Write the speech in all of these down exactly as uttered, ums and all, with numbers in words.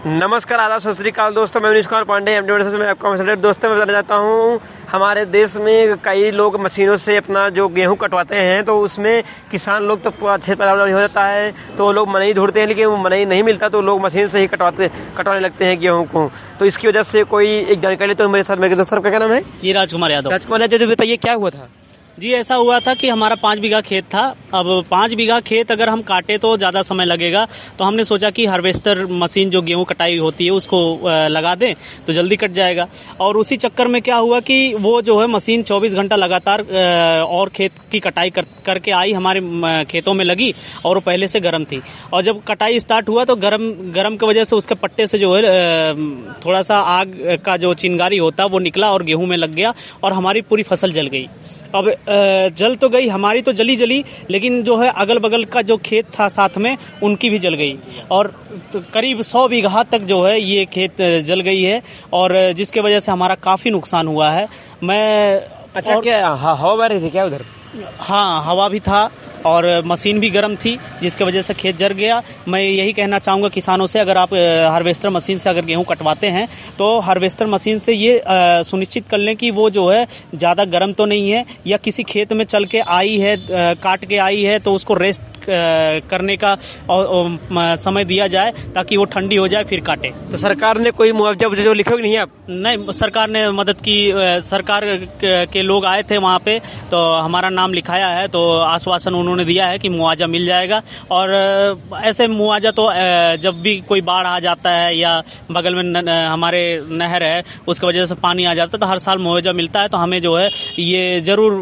नमस्कार, आदाब, सत श्री अकाल दोस्तों। मैं मनीष कुमार पांडे एमडी से मैं आपका मैसेज दोस्तों मैं बताना चाहता हूँ। हमारे देश में कई लोग मशीनों से अपना जो गेहूं कटवाते हैं, तो उसमें किसान लोग तो अच्छे पैदावार हो जाता है तो लोग मनई ढूंढते हैं, लेकिन वो मनई नहीं मिलता तो लोग मशीन से ही कटवाते कटवाने लगते हैं गेहूं को। तो इसकी वजह से कोई एक जानकारी तो मेरे साथ मेरे दोस्त का क्या नाम है? ये राजकुमार यादव। राजकुमार यादव, बताइए क्या हुआ था? जी, ऐसा हुआ था कि हमारा पाँच बीघा खेत था। अब पाँच बीघा खेत अगर हम काटे तो ज़्यादा समय लगेगा, तो हमने सोचा कि हार्वेस्टर मशीन जो गेहूं कटाई होती है उसको लगा दें तो जल्दी कट जाएगा। और उसी चक्कर में क्या हुआ कि वो जो है मशीन चौबीस घंटा लगातार और खेत की कटाई कर, करके आई, हमारे खेतों में लगी और वो पहले से गर्म थी। और जब कटाई स्टार्ट हुआ तो गर्म गर्म की वजह से उसके पट्टे से जो है थोड़ा सा आग का जो चिंगारी होता है वो निकला और गेहूँ में लग गया और हमारी पूरी फसल जल गई। अब जल तो गई, हमारी तो जली जली, लेकिन जो है अगल बगल का जो खेत था साथ में उनकी भी जल गई और तो करीब सौ बीघा तक जो है ये खेत जल गई है और जिसके वजह से हमारा काफ़ी नुकसान हुआ है। मैं अच्छा, क्या हवा बह रही थी क्या उधर? हाँ, हवा भी था और मशीन भी गर्म थी जिसकी वजह से खेत जल गया। मैं यही कहना चाहूँगा किसानों से, अगर आप हार्वेस्टर मशीन से अगर गेहूं कटवाते हैं तो हार्वेस्टर मशीन से ये सुनिश्चित कर लें कि वो जो है ज़्यादा गर्म तो नहीं है, या किसी खेत में चल के आई है, काट के आई है तो उसको रेस्ट करने का समय दिया जाए ताकि वो ठंडी हो जाए फिर काटे। तो सरकार ने कोई मुआवजा जो लिखोगे नहीं आप? नहीं, सरकार ने मदद की। सरकार के लोग आए थे वहाँ पे तो हमारा नाम लिखाया है, तो आश्वासन उन्होंने दिया है कि मुआवजा मिल जाएगा। और ऐसे मुआवजा तो जब भी कोई बाढ़ आ जाता है या बगल में हमारे नहर है उसकी वजह से पानी आ जाता है तो हर साल मुआवजा मिलता है, तो हमें जो है ये जरूर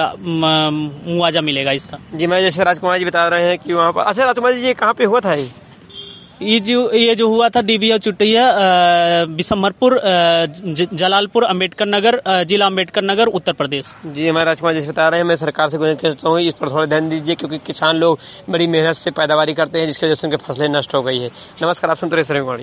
मुआवजा मिलेगा इसका। जी, मैं जैसे राजकुमार जी बता रहे हैं कि वहाँ पर। अच्छा राजकुमार जी, ये कहाँ पे हुआ था? ये ये जो ये जो हुआ था डीबीओ चुटिया बिशम्बरपुर, जलालपुर, अम्बेडकर नगर, जिला अम्बेडकर नगर, उत्तर प्रदेश। जी, हमारे राजकुमार जी बता रहे हैं। मैं सरकार से गुजारिश करता हूँ इस पर थोड़ा ध्यान दीजिए, क्योंकि किसान लोग बड़ी मेहनत से पैदावारी करते हैं जिसकी वजह से उनकी फसलें नष्ट हो गई है। नमस्कार, आप सुनते रहिए।